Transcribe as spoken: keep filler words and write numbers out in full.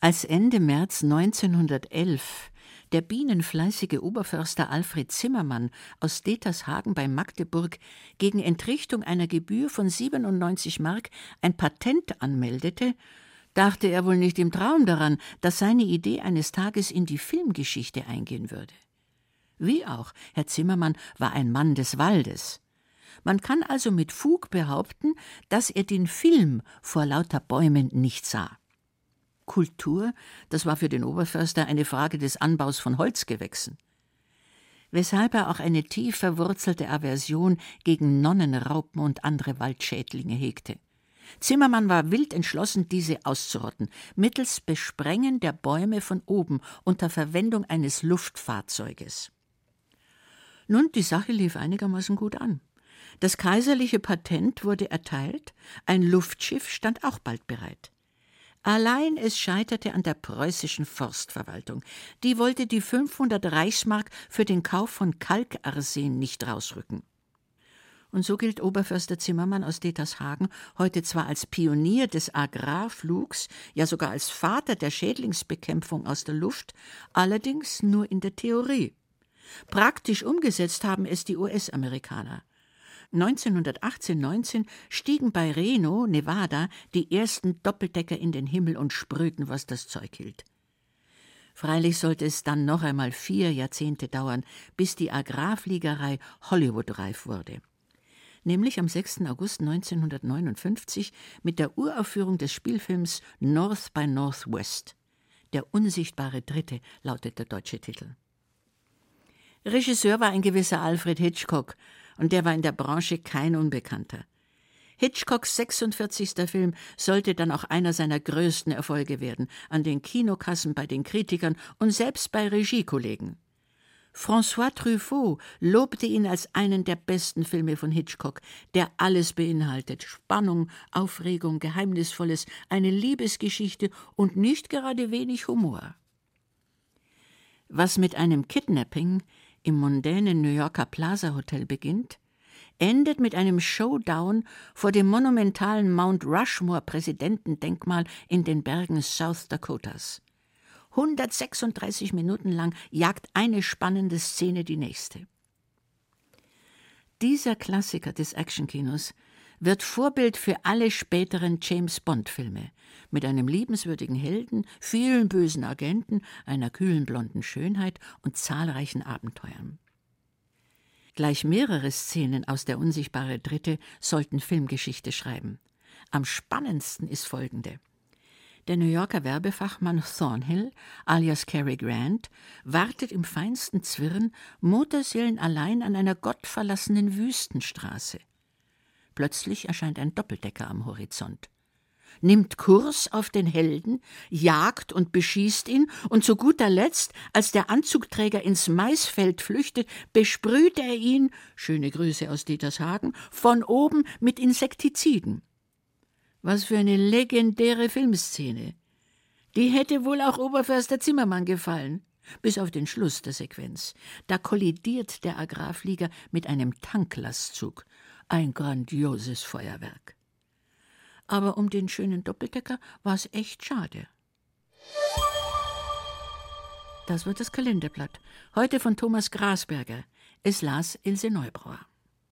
Als Ende März neunzehnhundertelf der bienenfleißige Oberförster Alfred Zimmermann aus Detershagen bei Magdeburg gegen Entrichtung einer Gebühr von siebenundneunzig Mark ein Patent anmeldete, dachte er wohl nicht im Traum daran, dass seine Idee eines Tages in die Filmgeschichte eingehen würde. Wie auch, Herr Zimmermann war ein Mann des Waldes. Man kann also mit Fug behaupten, dass er den Film vor lauter Bäumen nicht sah. Kultur, das war für den Oberförster eine Frage des Anbaus von Holzgewächsen. Weshalb er auch eine tief verwurzelte Aversion gegen Nonnenraupen und andere Waldschädlinge hegte. Zimmermann war wild entschlossen, diese auszurotten, mittels Besprengen der Bäume von oben unter Verwendung eines Luftfahrzeuges. Nun, die Sache lief einigermaßen gut an. Das kaiserliche Patent wurde erteilt, ein Luftschiff stand auch bald bereit. Allein es scheiterte an der preußischen Forstverwaltung. Die wollte die fünfhundert Reichsmark für den Kauf von Kalkarsen nicht rausrücken. Und so gilt Oberförster Zimmermann aus Detershagen heute zwar als Pionier des Agrarflugs, ja sogar als Vater der Schädlingsbekämpfung aus der Luft, allerdings nur in der Theorie. Praktisch umgesetzt haben es die U S-Amerikaner. neunzehnhundertachtzehn neunzehn stiegen bei Reno, Nevada, die ersten Doppeldecker in den Himmel und sprühten, was das Zeug hielt. Freilich sollte es dann noch einmal vier Jahrzehnte dauern, bis die Agrarfliegerei Hollywood-reif wurde. Nämlich am sechsten August neunzehnhundertneunundfünfzig mit der Uraufführung des Spielfilms North by Northwest. Der unsichtbare Dritte lautet der deutsche Titel. Regisseur war ein gewisser Alfred Hitchcock, und der war in der Branche kein Unbekannter. Hitchcocks sechsundvierzigster Film sollte dann auch einer seiner größten Erfolge werden, an den Kinokassen, bei den Kritikern und selbst bei Regiekollegen. François Truffaut lobte ihn als einen der besten Filme von Hitchcock, der alles beinhaltet: Spannung, Aufregung, Geheimnisvolles, eine Liebesgeschichte und nicht gerade wenig Humor. Was mit einem Kidnapping im mondänen New Yorker Plaza Hotel beginnt, endet mit einem Showdown vor dem monumentalen Mount Rushmore-Präsidentendenkmal in den Bergen South Dakotas. hundertsechsunddreißig Minuten lang jagt eine spannende Szene die nächste. Dieser Klassiker des Actionkinos wird Vorbild für alle späteren James-Bond-Filme, mit einem liebenswürdigen Helden, vielen bösen Agenten, einer kühlen blonden Schönheit und zahlreichen Abenteuern. Gleich mehrere Szenen aus Der unsichtbare Dritte sollten Filmgeschichte schreiben. Am spannendsten ist folgende: Der New Yorker Werbefachmann Thornhill, alias Cary Grant, wartet im feinsten Zwirn motorseelenallein an einer gottverlassenen Wüstenstraße. Plötzlich erscheint ein Doppeldecker am Horizont. Nimmt Kurs auf den Helden, jagt und beschießt ihn, und zu guter Letzt, als der Anzugträger ins Maisfeld flüchtet, besprüht er ihn, schöne Grüße aus Detershagen, von oben mit Insektiziden. Was für eine legendäre Filmszene. Die hätte wohl auch Oberförster Zimmermann gefallen, bis auf den Schluss der Sequenz. Da kollidiert der Agrarflieger mit einem Tanklastzug. Ein grandioses Feuerwerk. Aber um den schönen Doppeldecker war es echt schade. Das wird das Kalenderblatt. Heute von Thomas Grasberger. Es las Ilse Neubrauer.